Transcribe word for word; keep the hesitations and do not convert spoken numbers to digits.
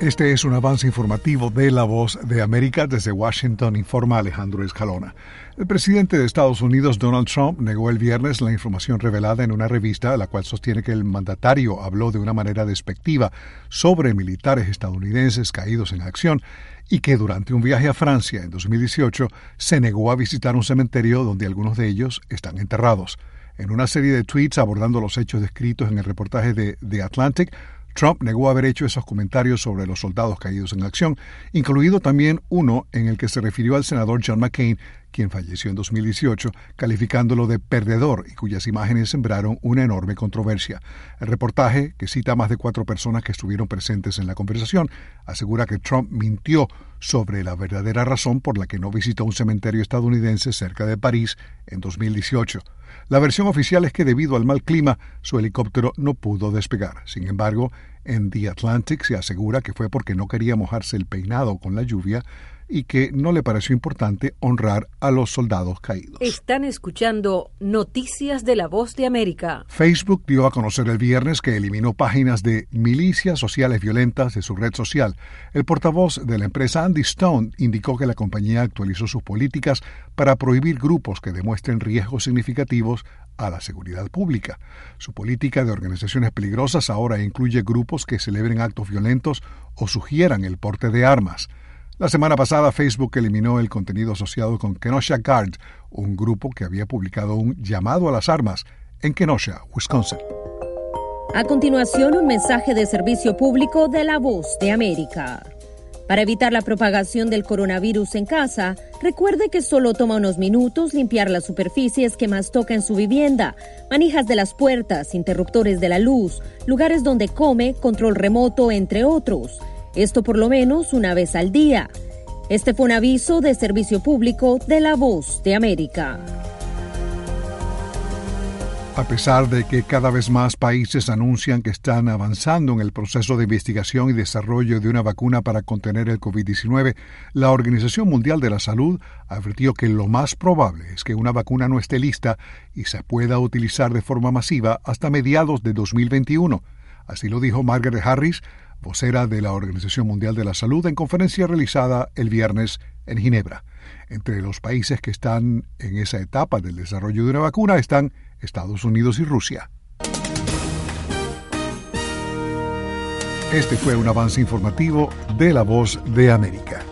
Este es un avance informativo de La Voz de América. Desde Washington informa Alejandro Escalona. El presidente de Estados Unidos, Donald Trump, negó el viernes la información revelada en una revista, la cual sostiene que el mandatario habló de una manera despectiva sobre militares estadounidenses caídos en acción y que durante un viaje a Francia en dos mil dieciocho se negó a visitar un cementerio donde algunos de ellos están enterrados. En una serie de tweets abordando los hechos descritos en el reportaje de The Atlantic, Trump negó haber hecho esos comentarios sobre los soldados caídos en acción, incluido también uno en el que se refirió al senador John McCain, quien falleció en dos mil dieciocho, calificándolo de perdedor y cuyas imágenes sembraron una enorme controversia. El reportaje, que cita a más de cuatro personas que estuvieron presentes en la conversación, asegura que Trump mintió sobre la verdadera razón por la que no visitó un cementerio estadounidense cerca de París en dos mil dieciocho. La versión oficial es que debido al mal clima, su helicóptero no pudo despegar. Sin embargo, en The Atlantic se asegura que fue porque no quería mojarse el peinado con la lluvia y que no le pareció importante honrar a los soldados caídos. Están escuchando Noticias de La Voz de América. Facebook dio a conocer el viernes que eliminó páginas de milicias sociales violentas de su red social. El portavoz de la empresa, Andy Stone, indicó que la compañía actualizó sus políticas para prohibir grupos que demuestren riesgos significativos a la seguridad pública. Su política de organizaciones peligrosas ahora incluye grupos que celebren actos violentos o sugieran el porte de armas. La semana pasada, Facebook eliminó el contenido asociado con Kenosha Guard, un grupo que había publicado un llamado a las armas en Kenosha, Wisconsin. A continuación, un mensaje de servicio público de La Voz de América. Para evitar la propagación del coronavirus en casa, recuerde que solo toma unos minutos limpiar las superficies que más toca en su vivienda, manijas de las puertas, interruptores de la luz, lugares donde come, control remoto, entre otros. Esto por lo menos una vez al día. Este fue un aviso de servicio público de La Voz de América. A pesar de que cada vez más países anuncian que están avanzando en el proceso de investigación y desarrollo de una vacuna para contener el covid diecinueve, la Organización Mundial de la Salud advirtió que lo más probable es que una vacuna no esté lista y se pueda utilizar de forma masiva hasta mediados de dos mil veintiuno. Así lo dijo Margaret Harris, vocera de la Organización Mundial de la Salud, en conferencia realizada el viernes en Ginebra. Entre los países que están en esa etapa del desarrollo de una vacuna están Estados Unidos y Rusia. Este fue un avance informativo de La Voz de América.